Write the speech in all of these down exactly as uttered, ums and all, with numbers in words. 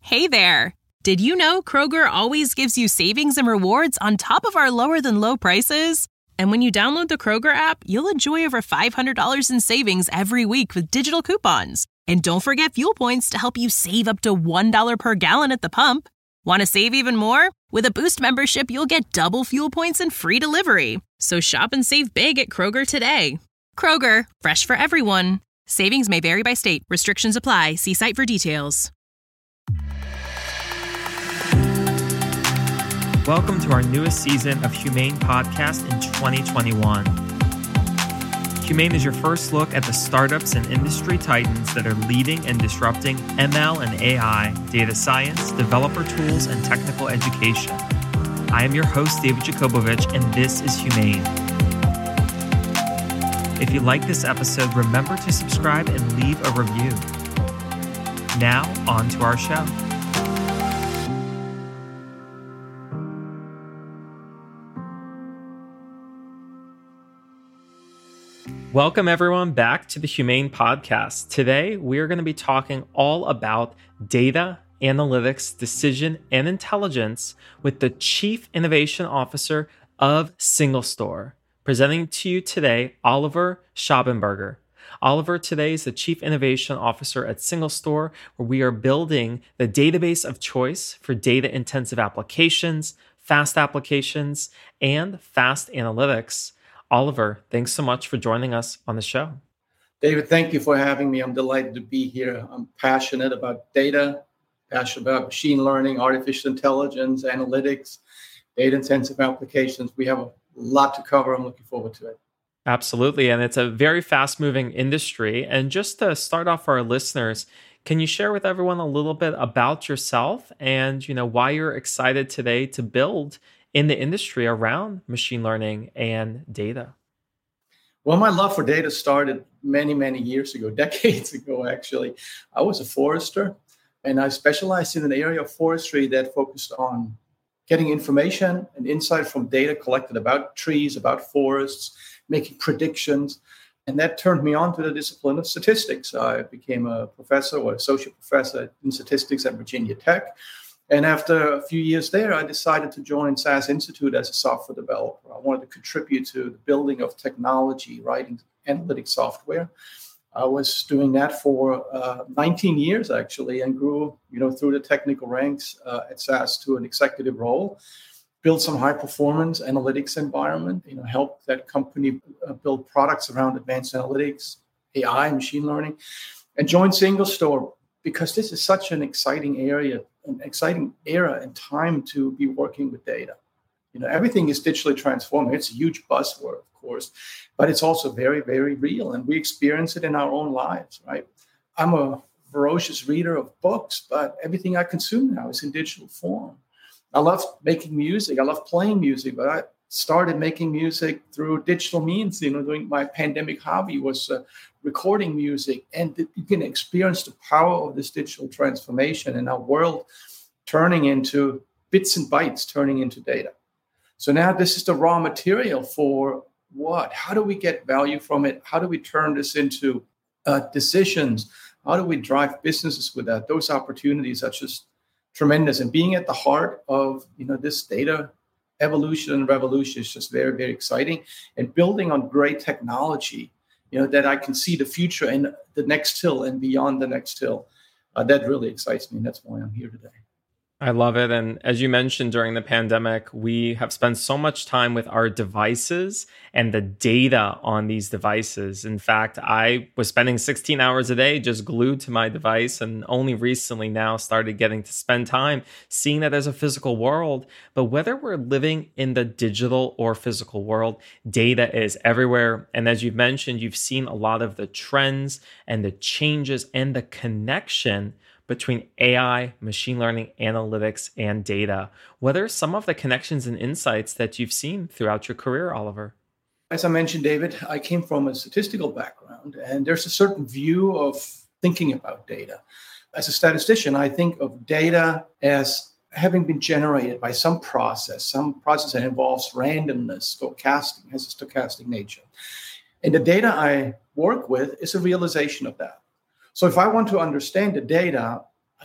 Hey there! Did you know Kroger always gives you savings and rewards on top of our lower-than-low prices? And when you download the Kroger app, you'll enjoy over five hundred dollars in savings every week with digital coupons. And don't forget fuel points to help you save up to one dollar per gallon at the pump. Want to save even more? With a Boost membership, you'll get double fuel points and free delivery. So shop and save big at Kroger today. Kroger, fresh for everyone. Savings may vary by state. Restrictions apply. See site for details. Welcome to our newest season of Humane Podcast in twenty twenty-one. Humane is your first look at the startups and industry titans that are leading and disrupting M L and A I, data science, developer tools, and technical education. I am your host, David Jacobovich, and this is Humane. If you like this episode, remember to subscribe and leave a review. Now, on to our show. Welcome, everyone, back to the Humane Podcast. Today, we are going to be talking all about data, analytics, decision, and intelligence with the Chief Innovation Officer of SingleStore. Presenting to you today, Oliver Schabenberger. Oliver today is the Chief Innovation Officer at SingleStore, where we are building the database of choice for data-intensive applications, fast applications, and fast analytics. Oliver, thanks so much for joining us on the show. David, thank you for having me. I'm delighted to be here. I'm passionate about data, passionate about machine learning, artificial intelligence, analytics, data-intensive applications. We have a lot to cover. I'm looking forward to it. Absolutely. And it's a very fast-moving industry. And just to start off for our listeners, can you share with everyone a little bit about yourself and, you know, why you're excited today to build in the industry around machine learning and data? Well, my love for data started many, many years ago, decades ago, actually. I was a forester, and I specialized in an area of forestry that focused on getting information and insight from data collected about trees, about forests, making predictions. And that turned me on to the discipline of statistics. I became a professor or associate professor in statistics at Virginia Tech. And after a few years there, I decided to join S A S Institute as a software developer. I wanted to contribute to the building of technology, writing analytic software. I was doing that for uh, nineteen years, actually, and grew, you know, through the technical ranks uh, at S A S to an executive role, built some high-performance analytics environment, you know, helped that company uh, build products around advanced analytics, A I, machine learning, and joined SingleStore because this is such an exciting area, an exciting era and time to be working with data. You know, everything is digitally transforming. It's a huge buzzword, of course, but it's also very, very real. And we experience it in our own lives, right? I'm a voracious reader of books, but everything I consume now is in digital form. I love making music. I love playing music, but I started making music through digital means. You know, doing my pandemic hobby was uh, recording music, and you can experience the power of this digital transformation in our world turning into bits and bytes, turning into data. So now this is the raw material for what? How do we get value from it? How do we turn this into uh, decisions? How do we drive businesses with that? Those opportunities are just tremendous. And being at the heart of, you know, this data evolution and revolution is just very, very exciting. And building on great technology, you know, that I can see the future and the next hill and beyond the next hill. Uh, that really excites me. And that's why I'm here today. I love it. And as you mentioned, during the pandemic, we have spent so much time with our devices and the data on these devices. In fact, I was spending sixteen hours a day just glued to my device, and only recently now started getting to spend time seeing that as a physical world. But whether we're living in the digital or physical world, data is everywhere. And as you've mentioned, you've seen a lot of the trends and the changes and the connection between A I, machine learning, analytics, and data. What are some of the connections and insights that you've seen throughout your career, Oliver? As I mentioned, David, I came from a statistical background, and there's a certain view of thinking about data. As a statistician, I think of data as having been generated by some process, some process that involves randomness, stochastic, has a stochastic nature. And the data I work with is a realization of that. So if I want to understand the data, I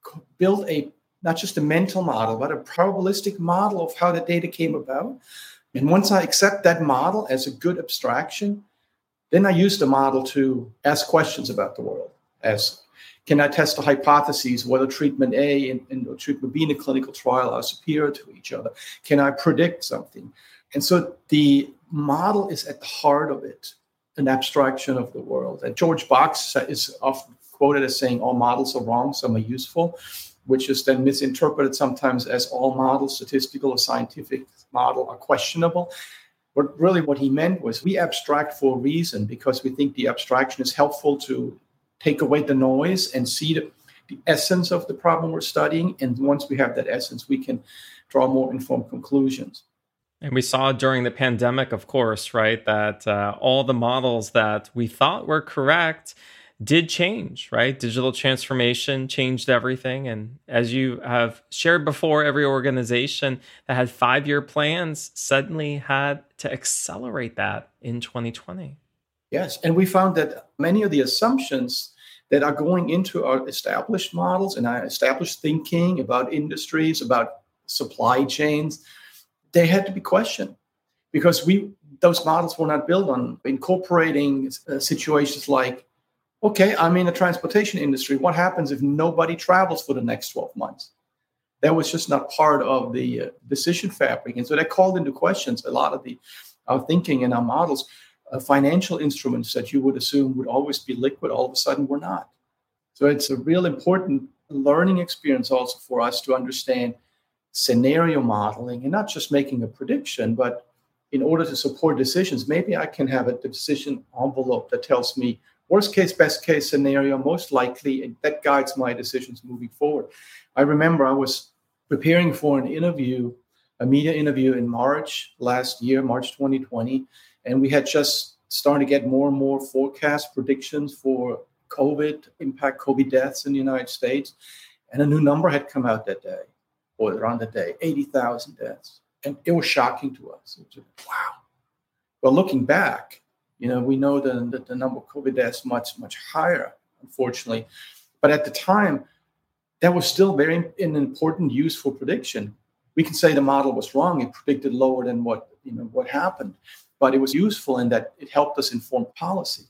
build a not just a mental model, but a probabilistic model of how the data came about. And once I accept that model as a good abstraction, then I use the model to ask questions about the world. As can I test the hypotheses whether treatment A and, and treatment B in a clinical trial are superior to each other? Can I predict something? And so the model is at the heart of it, an abstraction of the world. And George Box is often quoted as saying all models are wrong, some are useful, which is then misinterpreted sometimes as all models, statistical or scientific model, are questionable. But really what he meant was we abstract for a reason because we think the abstraction is helpful to take away the noise and see the, the essence of the problem we're studying. And once we have that essence, we can draw more informed conclusions. And we saw during the pandemic, of course, right, that uh, all the models that we thought were correct did change, right? Digital transformation changed everything. And as you have shared before, every organization that had five-year plans suddenly had to accelerate that in twenty twenty. Yes, and we found that many of the assumptions that are going into our established models and our established thinking about industries, about supply chains, they had to be questioned because we those models were not built on incorporating uh, situations like, okay, I'm in the transportation industry. What happens if nobody travels for the next twelve months? That was just not part of the uh, decision fabric. And so that called into questions a lot of the our thinking and our models. Uh, financial instruments that you would assume would always be liquid, all of a sudden were not. So it's a real important learning experience also for us to understand scenario modeling and not just making a prediction, but in order to support decisions, maybe I can have a decision envelope that tells me worst case, best case scenario, most likely, and that guides my decisions moving forward. I remember I was preparing for an interview, a media interview in March last year, March twenty twenty, and we had just started to get more and more forecast predictions for COVID, impact COVID deaths in the United States. And a new number had come out that day, or around the day, eighty thousand deaths. And it was shocking to us. It was like, wow. Well, looking back, you know, we know that the, the number of COVID deaths much, much higher, unfortunately. But at the time, that was still very an important, useful prediction. We can say the model was wrong. It predicted lower than what, you know, what happened. But it was useful in that it helped us inform policy.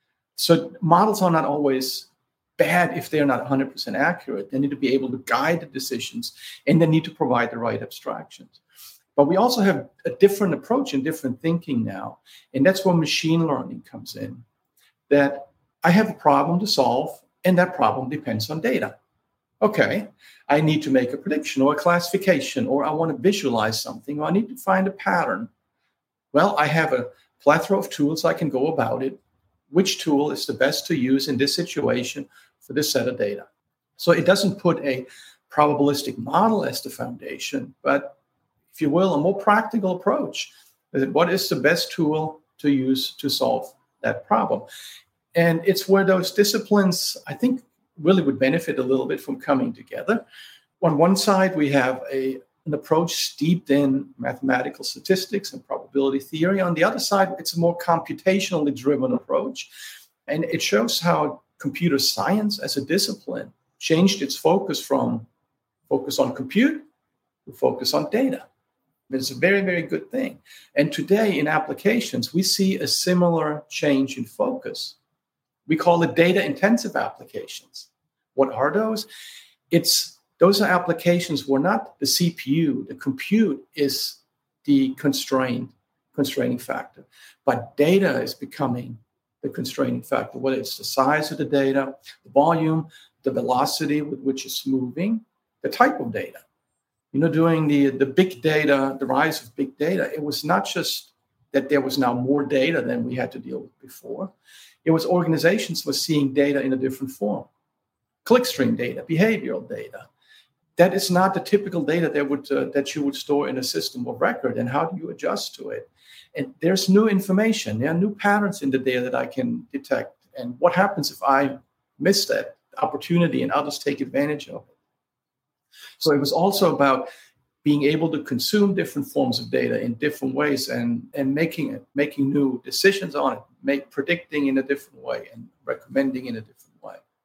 So models are not always bad if they're not one hundred percent accurate. They need to be able to guide the decisions, and they need to provide the right abstractions. But we also have a different approach and different thinking now. And that's where machine learning comes in. That I have a problem to solve, and that problem depends on data. Okay, I need to make a prediction or a classification, or I want to visualize something, or I need to find a pattern. Well, I have a plethora of tools I can go about it. Which tool is the best to use in this situation for this set of data? So it doesn't put a probabilistic model as the foundation, but if you will, a more practical approach. What is the best tool to use to solve that problem? And it's where those disciplines, I think, really would benefit a little bit from coming together. On one side, we have a an approach steeped in mathematical statistics and probability theory. On the other side, it's a more computationally driven approach. And it shows how computer science as a discipline changed its focus from focus on compute to focus on data. It's a very, very good thing. And today in applications, we see a similar change in focus. We call it data-intensive applications. What are those? It's Those are applications where not the C P U, the compute is the constraint, constraining factor, but data is becoming the constraining factor, whether it's the size of the data, the volume, the velocity with which it's moving, the type of data. You know, during the, the big data, the rise of big data, it was not just that there was now more data than we had to deal with before. It was organizations were seeing data in a different form. Clickstream data, behavioral data. That is not the typical data that would uh, that you would store in a system of record. And how do you adjust to it? And there's new information. There are new patterns in the data that I can detect. And what happens if I miss that opportunity and others take advantage of it? So it was also about being able to consume different forms of data in different ways and, and making it, making new decisions on it, make predicting in a different way and recommending in a different way.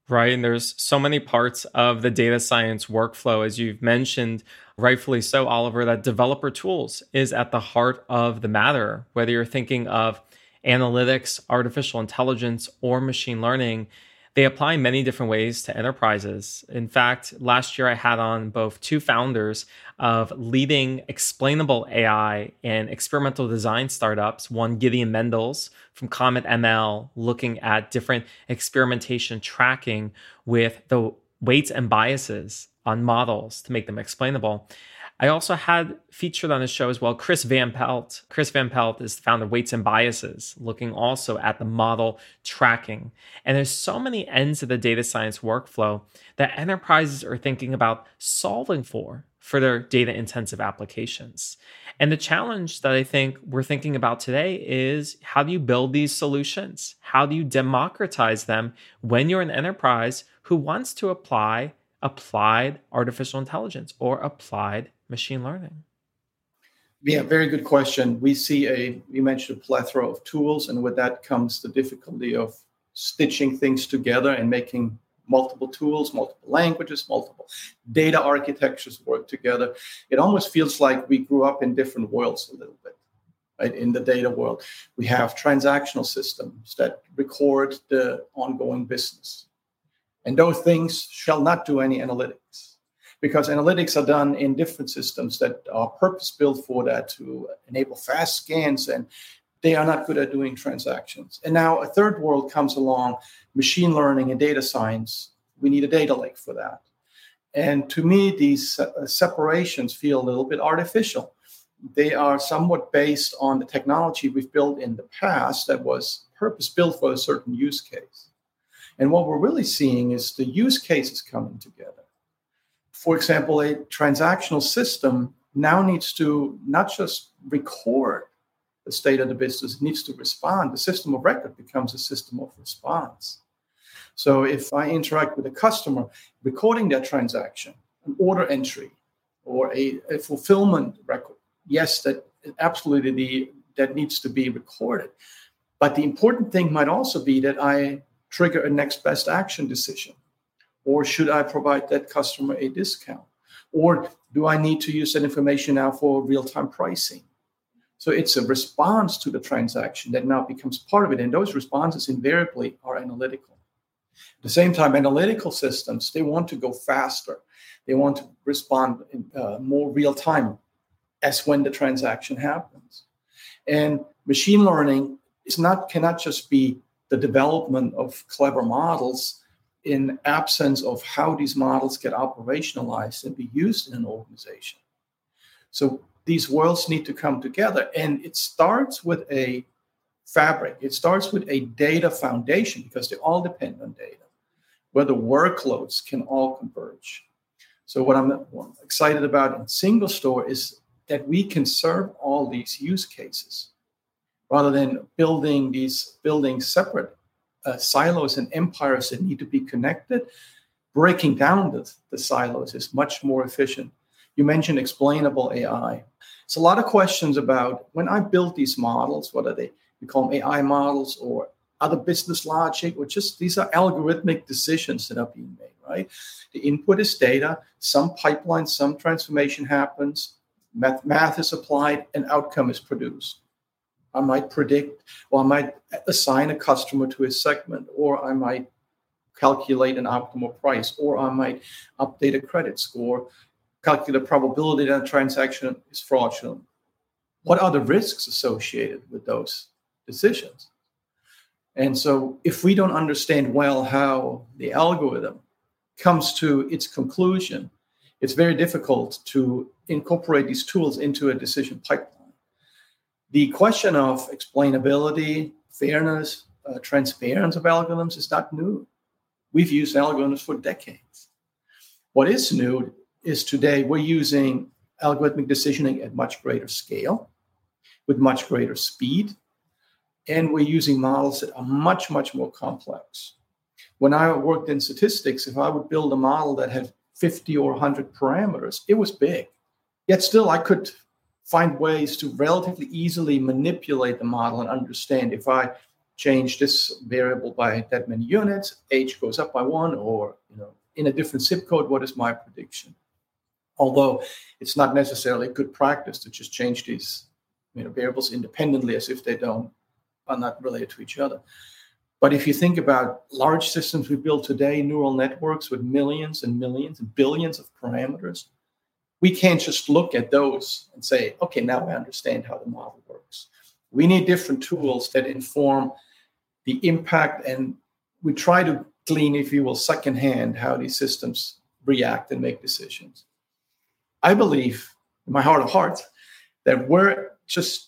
Right. And there's so many parts of the data science workflow, as you've mentioned, rightfully so, Oliver, that developer tools is at the heart of the matter. Whether you're thinking of analytics, artificial intelligence, or machine learning, they apply many different ways to enterprises. In fact, last year I had on both two founders of leading explainable A I and experimental design startups, one Gideon Mendels from Comet M L, looking at different experimentation tracking with the weights and biases on models to make them explainable. I also had featured on the show as well Chris Van Pelt. Chris Van Pelt is the founder of Weights and Biases, looking also at the model tracking. And there's so many ends of the data science workflow that enterprises are thinking about solving for for their data-intensive applications. And the challenge that I think we're thinking about today is, how do you build these solutions? How do you democratize them when you're an enterprise who wants to apply applied artificial intelligence or applied machine learning? Yeah, very good question. We see a, you mentioned a plethora of tools, and with that comes the difficulty of stitching things together and making multiple tools, multiple languages, multiple data architectures work together. It almost feels like we grew up in different worlds a little bit. Right? In the data world, we have transactional systems that record the ongoing business. And those things shall not do any analytics, because analytics are done in different systems that are purpose-built for that, to enable fast scans, and they are not good at doing transactions. And now a third world comes along, machine learning and data science. We need a data lake for that. And to me, these uh, separations feel a little bit artificial. They are somewhat based on the technology we've built in the past that was purpose-built for a certain use case. And what we're really seeing is the use cases coming together. For example, a transactional system now needs to not just record the state of the business, it needs to respond. The system of record becomes a system of response. So if I interact with a customer, recording that transaction, an order entry, or a, a fulfillment record, yes, that absolutely the, that needs to be recorded. But the important thing might also be that I trigger a next best action decision. Or should I provide that customer a discount? Or do I need to use that information now for real-time pricing? So it's a response to the transaction that now becomes part of it. And those responses invariably are analytical. At the same time, analytical systems, they want to go faster. They want to respond in uh, more real-time as when the transaction happens. And machine learning is not cannot just be the development of clever models in absence of how these models get operationalized and be used in an organization. So these worlds need to come together, and it starts with a fabric. It starts with a data foundation, because they all depend on data, where the workloads can all converge. So what I'm excited about in SingleStore is that we can serve all these use cases rather than building these building separate uh, silos and empires that need to be connected. Breaking down the, the silos is much more efficient. You mentioned explainable A I. It's a lot of questions about, when I build these models, what are they? We call them A I models, or other business logic, or just these are algorithmic decisions that are being made, right? The input is data, some pipeline, some transformation happens, math, math is applied, an outcome is produced. I might predict, or I might assign a customer to a segment, or I might calculate an optimal price, or I might update a credit score, calculate the probability that a transaction is fraudulent. What are the risks associated with those decisions? And so if we don't understand well how the algorithm comes to its conclusion, it's very difficult to incorporate these tools into a decision pipeline. The question of explainability, fairness, uh, transparency of algorithms is not new. We've used algorithms for decades. What is new is today we're using algorithmic decisioning at much greater scale, with much greater speed, and we're using models that are much, much more complex. When I worked in statistics, if I would build a model that had fifty or one hundred parameters, it was big. Yet still, I could find ways to relatively easily manipulate the model and understand if I change this variable by that many units, age goes up by one, or you know, in a different zip code, what is my prediction? Although it's not necessarily good practice to just change these you know, variables independently as if they don't are not related to each other. But if you think about large systems we build today, neural networks with millions and millions and billions of parameters, we can't just look at those and say, okay, now I understand how the model works. We need different tools that inform the impact, and we try to glean, if you will, secondhand how these systems react and make decisions. I believe, in my heart of hearts, that we're just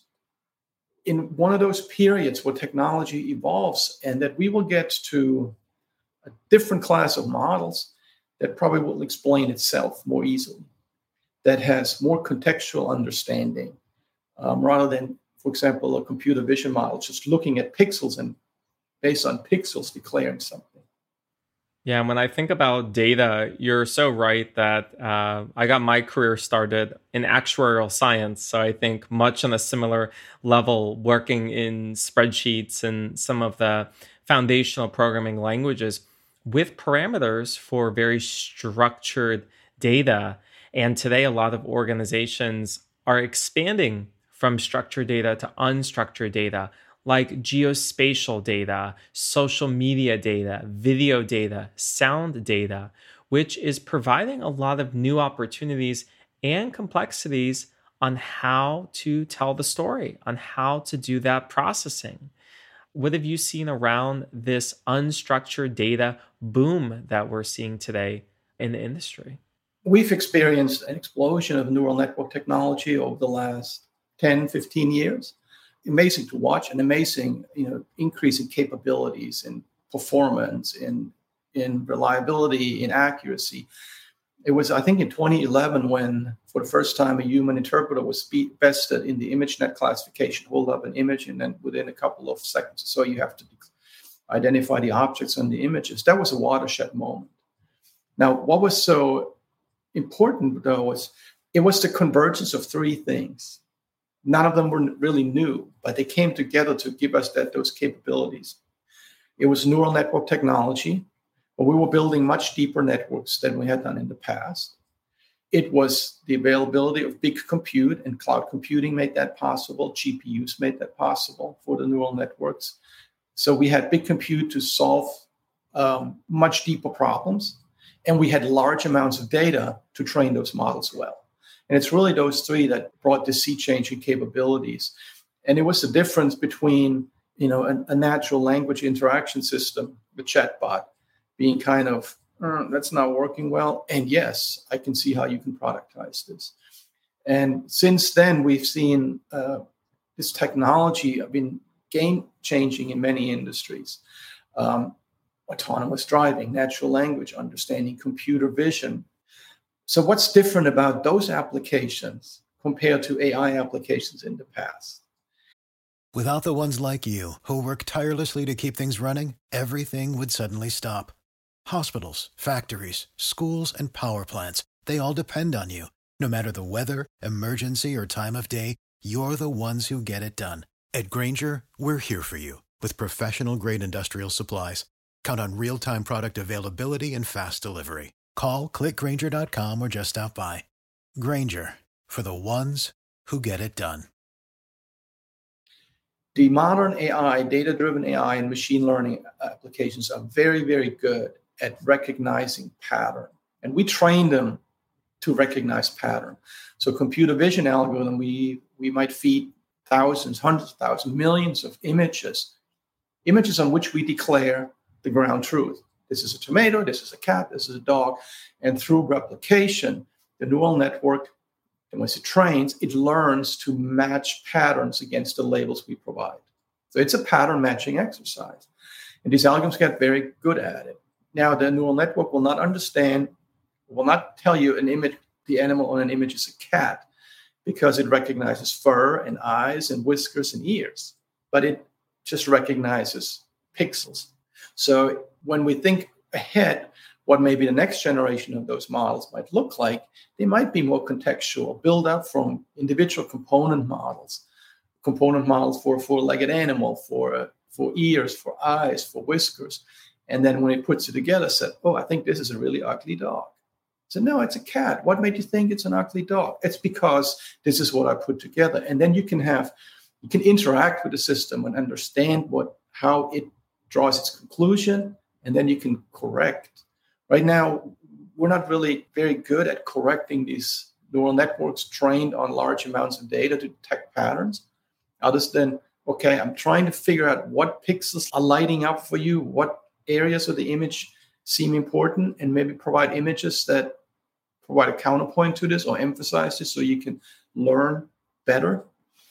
in one of those periods where technology evolves, and that we will get to a different class of models that probably will explain itself more easily, that has more contextual understanding, um, rather than, for example, a computer vision model just looking at pixels and based on pixels declaring something. Yeah, and when I think about data, you're so right that uh, I got my career started in actuarial science. So I think much on a similar level, working in spreadsheets and some of the foundational programming languages with parameters for very structured data. And today, a lot of organizations are expanding from structured data to unstructured data, like geospatial data, social media data, video data, sound data, which is providing a lot of new opportunities and complexities on how to tell the story, on how to do that processing. What have you seen around this unstructured data boom that we're seeing today in the industry? We've experienced an explosion of neural network technology over the last ten, fifteen years. Amazing to watch, an amazing, you know, increase in capabilities, in performance, in in reliability, in accuracy. It was, I think, in twenty eleven when, for the first time, a human interpreter was vested in the ImageNet classification. Hold up an image, and then within a couple of seconds, so you have to identify the objects on the images. That was a watershed moment. Now, what was so important, though, was it was the convergence of three things. None of them were really new, but they came together to give us that those capabilities. It was neural network technology, but we were building much deeper networks than we had done in the past. It was the availability of big compute, and cloud computing made that possible. G P Us made that possible for the neural networks. So we had big compute to solve um, much deeper problems, and we had large amounts of data to train those models well. And it's really those three that brought the sea change in capabilities. And it was the difference between, you know, a, a natural language interaction system, the chatbot, being kind of, uh, that's not working well. And yes, I can see how you can productize this. And since then, we've seen uh, this technology been game-changing in many industries. Um, autonomous driving, natural language understanding, computer vision. So what's different about those applications compared to A I applications in the past? Without the ones like you, who work tirelessly to keep things running, everything would suddenly stop. Hospitals, factories, schools, and power plants, they all depend on you. No matter the weather, emergency, or time of day, you're the ones who get it done. At Grainger, we're here for you with professional-grade industrial supplies. Count on real-time product availability and fast delivery. Call, click Grainger dot com, or just stop by. Grainger, for the ones who get it done. The modern A I, data-driven A I, and machine learning applications are very, very good at recognizing pattern. And we train them to recognize pattern. So computer vision algorithm, we, we might feed thousands, hundreds of thousands, millions of images, images on which we declare the ground truth. This is a tomato, this is a cat, this is a dog. And through replication, the neural network, and once it trains, it learns to match patterns against the labels we provide. So it's a pattern matching exercise. And these algorithms get very good at it. Now, the neural network will not understand, will not tell you an image, the animal on an image is a cat, because it recognizes fur and eyes and whiskers and ears, but it just recognizes pixels. So when we think ahead, what maybe the next generation of those models might look like, they might be more contextual, build up from individual component models, component models for a four-legged animal, for a, for ears, for eyes, for whiskers. And then when it puts it together, said, oh, I think this is a really ugly dog. I said, no, it's a cat. What made you think it's an ugly dog? It's because this is what I put together. And then you can have, you can interact with the system and understand what, how it draws its conclusion, and then you can correct. Right now, we're not really very good at correcting these neural networks trained on large amounts of data to detect patterns. Other than, okay, I'm trying to figure out what pixels are lighting up for you, what areas of the image seem important, and maybe provide images that provide a counterpoint to this or emphasize this so you can learn better.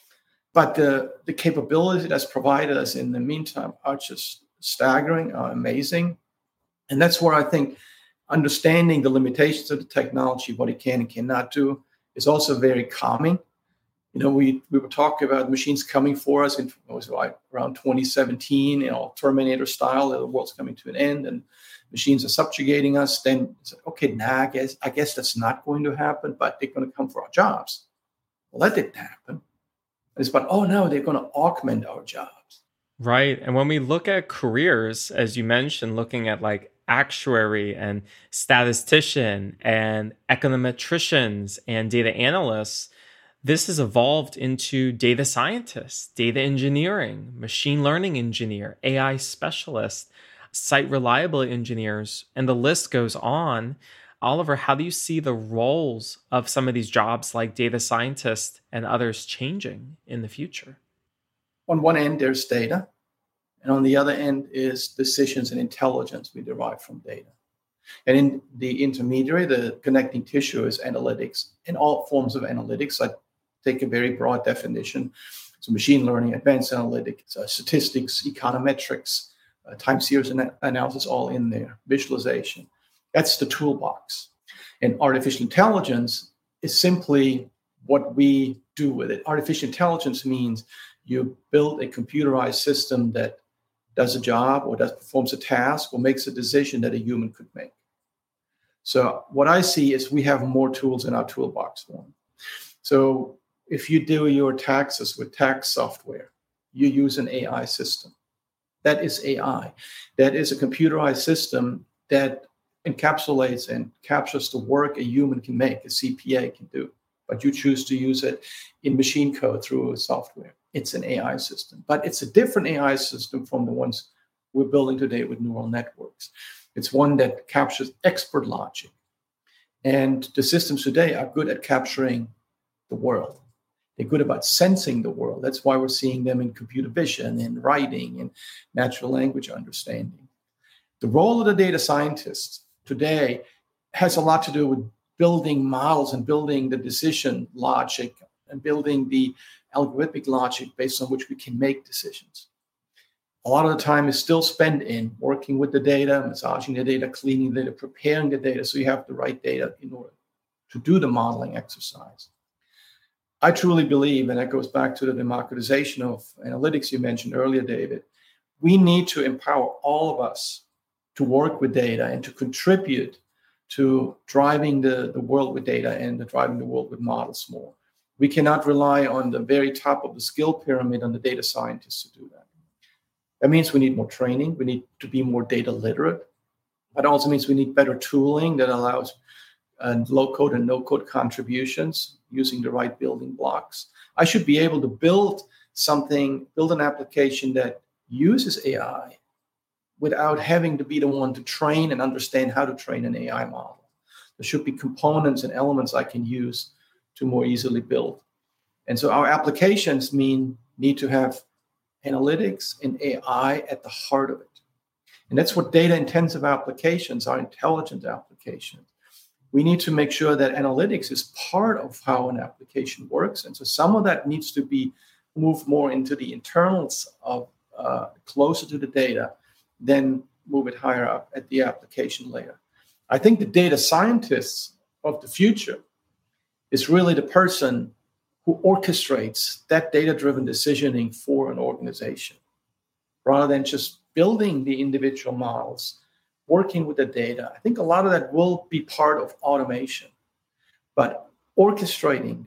But the, the capability that's provided us in the meantime are just staggering, are amazing. And that's where I think understanding the limitations of the technology, what it can and cannot do, is also very calming. You know, we, we were talking about machines coming for us in, it was like around twenty seventeen, you know, Terminator style, the world's coming to an end and machines are subjugating us. Then, it's like, okay, nah, I guess, I guess that's not going to happen, but they're going to come for our jobs. Well, that didn't happen. It's about, oh, no, they're going to augment our jobs. Right. And when we look at careers, as you mentioned, looking at like actuary and statistician and econometricians and data analysts, this has evolved into data scientists, data engineering, machine learning engineer, A I specialist, site reliability engineers, and the list goes on. Oliver, how do you see the roles of some of these jobs like data scientists and others changing in the future? On one end, there's data. And on the other end is decisions and intelligence we derive from data. And in the intermediary, the connecting tissue is analytics and all forms of analytics. I take a very broad definition. So machine learning, advanced analytics, uh, statistics, econometrics, uh, time series ana- analysis, all in there, visualization. That's the toolbox. And artificial intelligence is simply what we do with it. Artificial intelligence means you build a computerized system that does a job or does performs a task or makes a decision that a human could make. So what I see is we have more tools in our toolbox form. So if you do your taxes with tax software, you use an A I system. That is A I. That is a computerized system that encapsulates and captures the work a human can make, a C P A can do. But you choose to use it in machine code through a software. It's an A I system, but it's a different A I system from the ones we're building today with neural networks. It's one that captures expert logic. And the systems today are good at capturing the world. They're good about sensing the world. That's why we're seeing them in computer vision, in writing, and natural language understanding. The role of the data scientist today has a lot to do with building models and building the decision logic and building the algorithmic logic based on which we can make decisions. A lot of the time is still spent in working with the data, massaging the data, cleaning the data, preparing the data so you have the right data in order to do the modeling exercise. I truly believe, and that goes back to the democratization of analytics you mentioned earlier, David, we need to empower all of us to work with data and to contribute to driving the, the world with data and the driving the world with models more. We cannot rely on the very top of the skill pyramid on the data scientists to do that. That means we need more training. We need to be more data literate. That also means we need better tooling that allows uh, low-code and no-code contributions using the right building blocks. I should be able to build something, build an application that uses A I without having to be the one to train and understand how to train an A I model. There should be components and elements I can use to more easily build. And so our applications mean need to have analytics and A I at the heart of it. And that's what data-intensive applications are, intelligent applications. We need to make sure that analytics is part of how an application works. And so some of that needs to be moved more into the internals of uh, closer to the data, then move it higher up at the application layer. I think the data scientists of the future is really the person who orchestrates that data-driven decisioning for an organization, rather than just building the individual models, working with the data. I think a lot of that will be part of automation, but orchestrating this,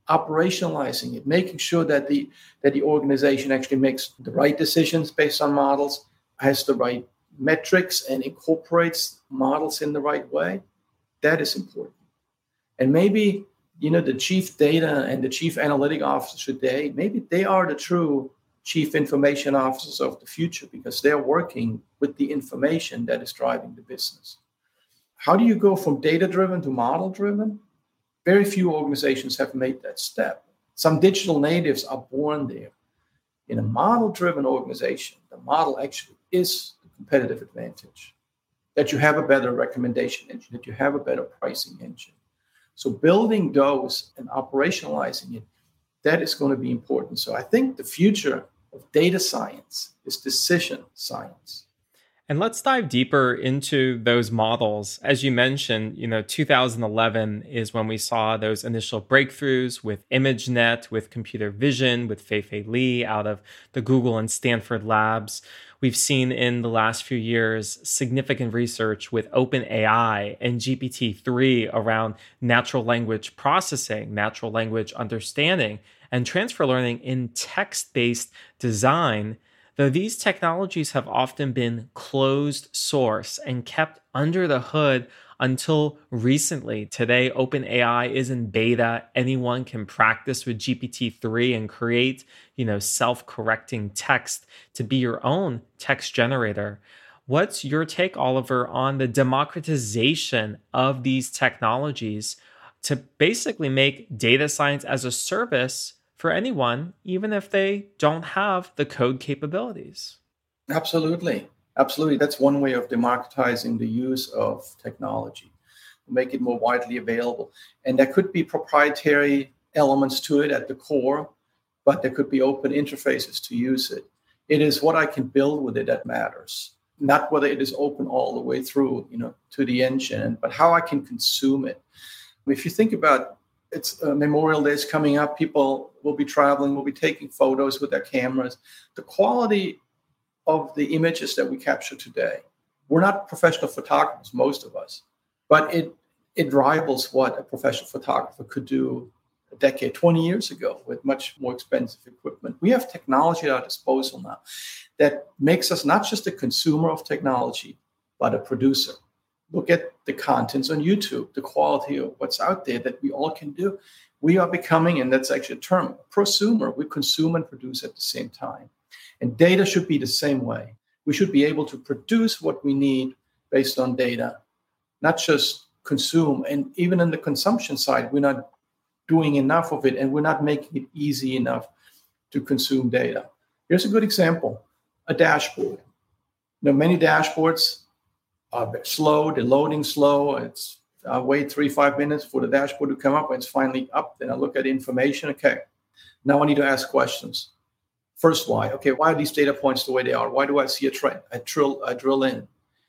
operationalizing it, making sure that the that the organization actually makes the right decisions based on models, has the right metrics, and incorporates models in the right way. That is important. And maybe, you know, the chief data and the chief analytic officer today, maybe they are the true chief information officers of the future because they're working with the information that is driving the business. How do you go from data-driven to model-driven? Very few organizations have made that step. Some digital natives are born there. In a model-driven organization, the model actually is the competitive advantage. That you have a better recommendation engine, that you have a better pricing engine. So building those and operationalizing it, that is going to be important. So I think the future of data science is decision science. And let's dive deeper into those models. As you mentioned, you know, two thousand eleven is when we saw those initial breakthroughs with ImageNet, with computer vision, with Fei-Fei Li out of the Google and Stanford labs. We've seen in the last few years significant research with OpenAI and G P T three around natural language processing, natural language understanding, and transfer learning in text-based design. Though these technologies have often been closed source and kept under the hood until recently. Today, OpenAI is in beta. Anyone can practice with G P T three and create, you know, self-correcting text to be your own text generator. What's your take, Oliver, on the democratization of these technologies to basically make data science as a service for anyone, even if they don't have the code capabilities? Absolutely. Absolutely. That's one way of democratizing the use of technology, make it more widely available. And there could be proprietary elements to it at the core, but there could be open interfaces to use it. It is what I can build with it that matters, not whether it is open all the way through, you know, to the engine, but how I can consume it. If you think about it's uh, Memorial Day is coming up. People will be traveling, will be taking photos with their cameras. The quality of the images that we capture today, we're not professional photographers, most of us, but it it rivals what a professional photographer could do a decade, twenty years ago with much more expensive equipment. We have technology at our disposal now that makes us not just a consumer of technology, but a producer. Look at the contents on YouTube, the quality of what's out there that we all can do. We are becoming, and that's actually a term, prosumer. We consume and produce at the same time. And data should be the same way. We should be able to produce what we need based on data, not just consume. And even in the consumption side, we're not doing enough of it, and we're not making it easy enough to consume data. Here's a good example, a dashboard. You know, many dashboards are slow, they're loading slow. It's I wait three, five minutes for the dashboard to come up. When it's finally up, then I look at the information. Okay, now I need to ask questions. First, why? Okay, why are these data points the way they are? Why do I see a trend? I drill, I drill in.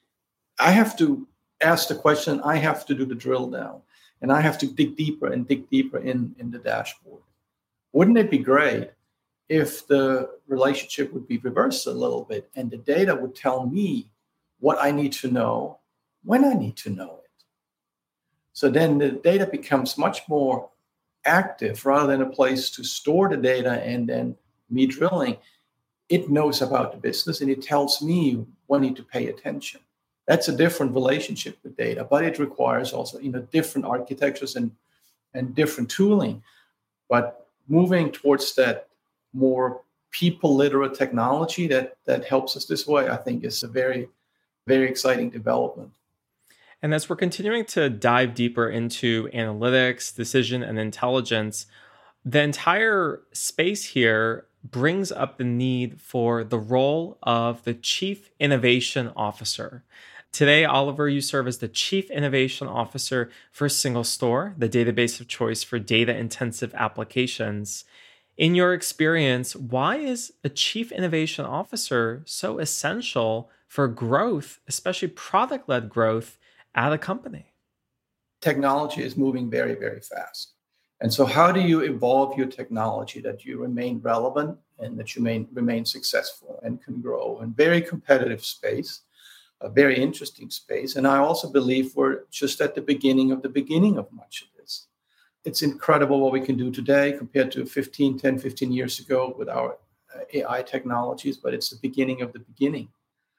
I have to ask the question. I have to do the drill down. And I have to dig deeper and dig deeper in, in the dashboard. Wouldn't it be great if the relationship would be reversed a little bit and the data would tell me what I need to know, when I need to know it? So then the data becomes much more active rather than a place to store the data and then me drilling. It knows about the business and it tells me when I need to pay attention. That's a different relationship with data, but it requires also, you know, different architectures and, and different tooling. But moving towards that more people literate technology that, that helps us this way, I think is a very Very exciting development. And as we're continuing to dive deeper into analytics, decision, and intelligence, the entire space here brings up the need for the role of the Chief Innovation Officer. Today, Oliver, you serve as the Chief Innovation Officer for SingleStore, the database of choice for data-intensive applications. In your experience, why is a Chief Innovation Officer so essential for growth, especially product-led growth at a company? Technology is moving very, very fast. And so how do you evolve your technology that you remain relevant and that you remain, remain successful and can grow in very competitive space, a very interesting space. And I also believe we're just at the beginning of the beginning of much of this. it's incredible what we can do today compared to fifteen, ten, fifteen years ago with our uh, A I technologies, but it's the beginning of the beginning.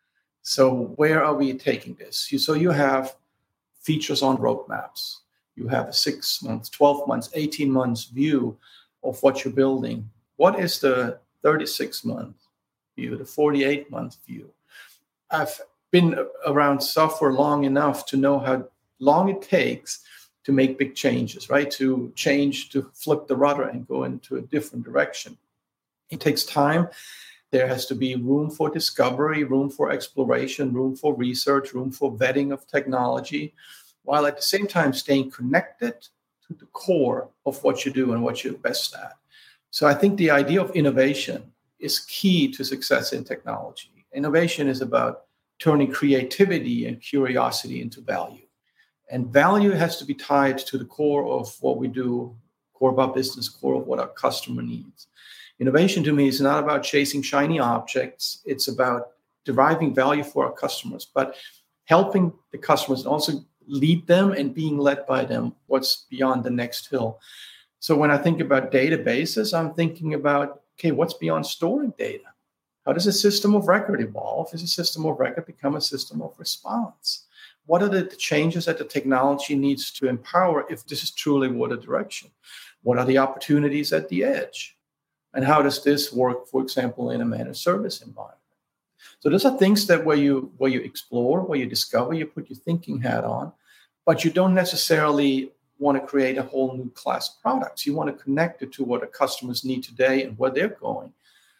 So where are we taking this? You, so you have features on roadmaps. You have a six months, twelve months, eighteen months view of what you're building. What is the thirty-six month view, the forty-eight month view? I've been around software long enough to know how long it takes to make big changes, right? To change, to flip the rudder and go into a different direction. It takes time. There has to be room for discovery, room for exploration, room for research, room for vetting of technology, while at the same time staying connected to the core of what you do and what you're best at. So I think the idea of innovation is key to success in technology. Innovation is about turning creativity and curiosity into value. And value has to be tied to the core of what we do, core of our business, core of what our customer needs. Innovation to me is not about chasing shiny objects. It's about deriving value for our customers, but helping the customers and also lead them and being led by them, what's beyond the next hill. So when I think about databases, I'm thinking about, okay, what's beyond storing data? How does a system of record evolve? Does a system of record become a system of response? What are the changes that the technology needs to empower if this is truly what a direction? What are the opportunities at the edge? And how does this work, for example, in a managed service environment? So those are things that where you where you explore, where you discover, you put your thinking hat on, but you don't necessarily want to create a whole new class of products. You want to connect it to what the customers need today and where they're going.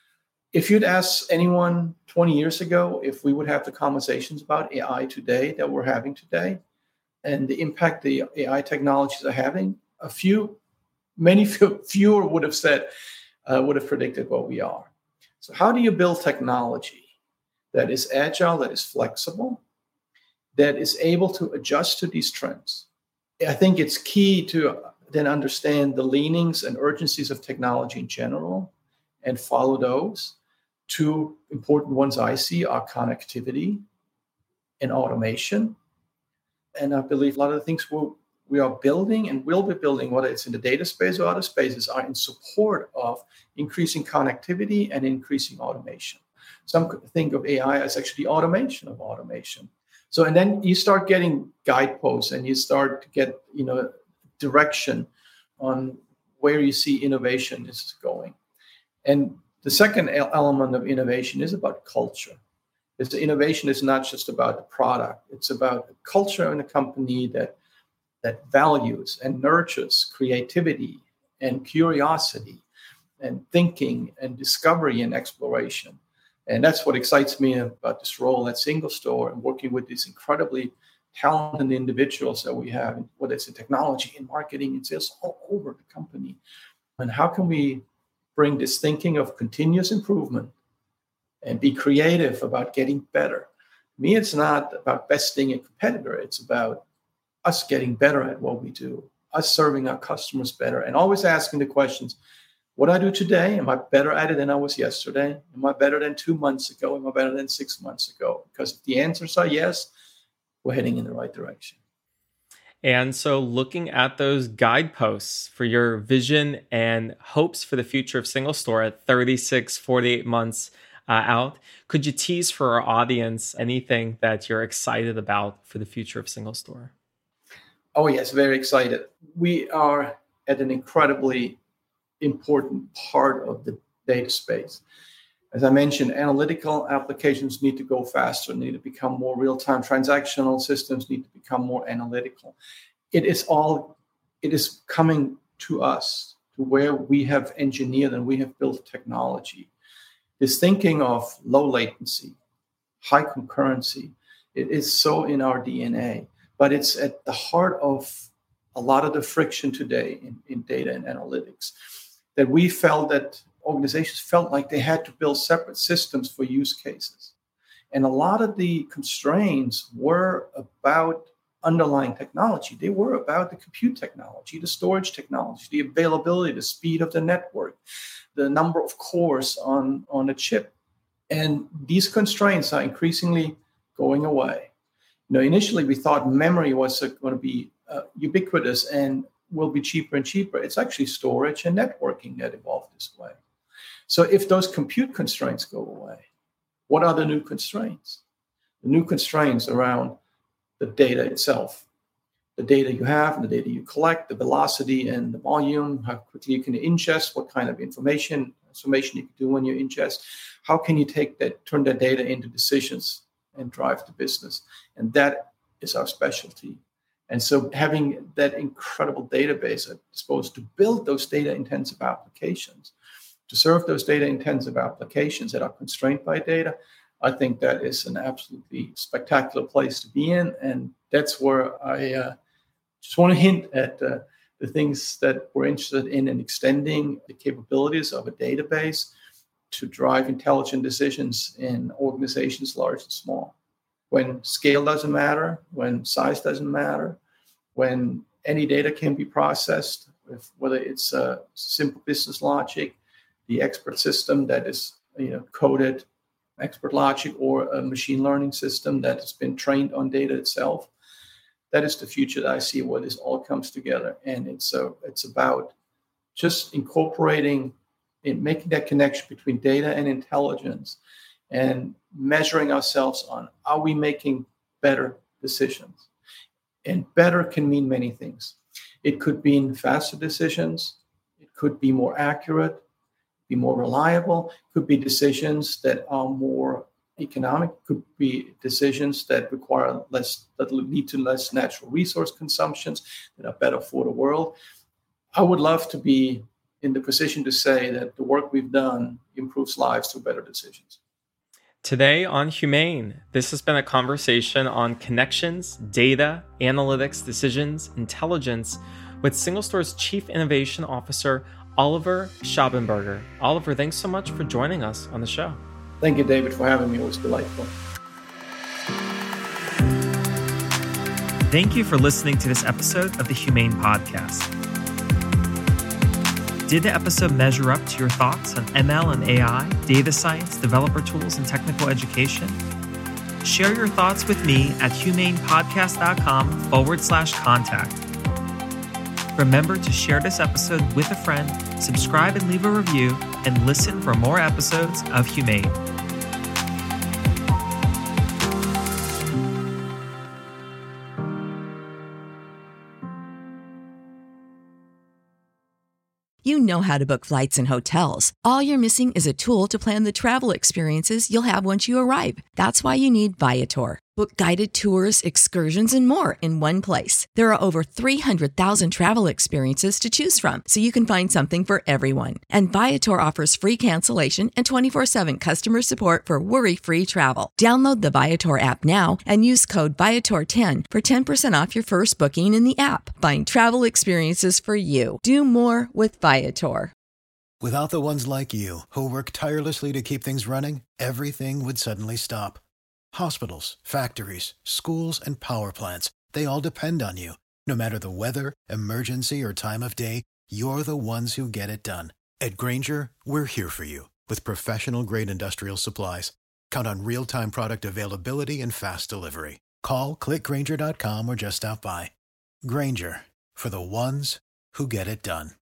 If you'd ask anyone twenty years ago if we would have the conversations about A I today that we're having today and the impact the A I technologies are having, a few, many few, fewer would have said, uh, would have predicted what we are. So how do you build technology that is agile, that is flexible, that is able to adjust to these trends? I think it's key to then understand the leanings and urgencies of technology in general and follow those. Two important ones I see are connectivity and automation. And I believe a lot of the things we'll, we are building and will be building, whether it's in the data space or other spaces, are in support of increasing connectivity and increasing automation. Some think of A I as actually automation of automation. So, and then you start getting guideposts and you start to get, you know, direction on where you see innovation is going. And the second element of innovation is about culture. It's the innovation is not just about the product. It's about the culture in a company that, that values and nurtures creativity and curiosity and thinking and discovery and exploration. And that's what excites me about this role at SingleStore and working with these incredibly talented individuals that we have, whether it's in technology, in marketing, and sales, all over the company. And how can we bring this thinking of continuous improvement and be creative about getting better? Me, it's not about besting a competitor. It's about us getting better at what we do, us serving our customers better, and always asking the questions, what I do today, am I better at it than I was yesterday? Am I better than two months ago? Am I better than six months ago? Because if the answers are yes, we're heading in the right direction. And so looking at those guideposts for your vision and hopes for the future of SingleStore at thirty-six, forty-eight months uh, out, could you tease for our audience anything that you're excited about for the future of SingleStore? Oh, yes, very excited. We are at an incredibly important part of the data space. As I mentioned, analytical applications need to go faster, need to become more real-time. Transactional systems need to become more analytical. It is all, it is coming to us, to where we have engineered and we have built technology. This thinking of low latency, high concurrency, it is so in our D N A, but it's at the heart of a lot of the friction today in, in data and analytics, that we felt that organizations felt like they had to build separate systems for use cases. And a lot of the constraints were about underlying technology. They were about the compute technology, the storage technology, the availability, the speed of the network, the number of cores on, on a chip. And these constraints are increasingly going away. You know, initially we thought memory was going to be uh, ubiquitous and will be cheaper and cheaper. It's actually storage and networking that evolved this way. So if those compute constraints go away, what are the new constraints? The new constraints around the data itself, the data you have, the data you collect, the velocity and the volume, how quickly you can ingest, what kind of information, information you can do when you ingest, how can you take that, turn that data into decisions and drive the business. And that is our specialty. And so having that incredible database at disposal to build those data-intensive applications, to serve those data-intensive applications that are constrained by data, I think that is an absolutely spectacular place to be in. And that's where I uh, just want to hint at uh, the things that we're interested in in extending the capabilities of a database to drive intelligent decisions in organizations large and small. When scale doesn't matter, when size doesn't matter, when any data can be processed, if, whether it's a simple business logic, the expert system that is you know coded, expert logic, or a machine learning system that has been trained on data itself, that is the future that I see where this all comes together. And it's a, it's about just incorporating and making that connection between data and intelligence and measuring ourselves on, are we making better decisions? And better can mean many things. It could mean faster decisions. It could be more accurate, be more reliable. It could be decisions that are more economic. It could be decisions that require less, that lead to less natural resource consumptions, that are better for the world. I would love to be in the position to say that the work we've done improves lives through better decisions. Today on Humane, this has been a conversation on connections, data, analytics, decisions, intelligence with SingleStore's Chief Innovation Officer, Oliver Schabenberger. Oliver, thanks so much for joining us on the show. Thank you, David, for having me. It was delightful. Thank you for listening to this episode of the Humane Podcast. Did the episode measure up to your thoughts on M L and A I, data science, developer tools, and technical education? Share your thoughts with me at humanepodcast.com forward slash contact. Remember to share this episode with a friend, subscribe and leave a review, and listen for more episodes of Humane. You know how to book flights and hotels. All you're missing is a tool to plan the travel experiences you'll have once you arrive. That's why you need Viator. Book guided tours, excursions, and more in one place. There are over three hundred thousand travel experiences to choose from, so you can find something for everyone. And Viator offers free cancellation and twenty-four seven customer support for worry-free travel. Download the Viator app now and use code Viator ten for ten percent off your first booking in the app. Find travel experiences for you. Do more with Viator. Without the ones like you, who work tirelessly to keep things running, everything would suddenly stop. Hospitals, factories, schools, and power plants, they all depend on you. No matter the weather, emergency, or time of day, you're the ones who get it done. At Grainger, we're here for you with professional-grade industrial supplies. Count on real-time product availability and fast delivery. Call, click Grainger dot com, or just stop by. Grainger, for the ones who get it done.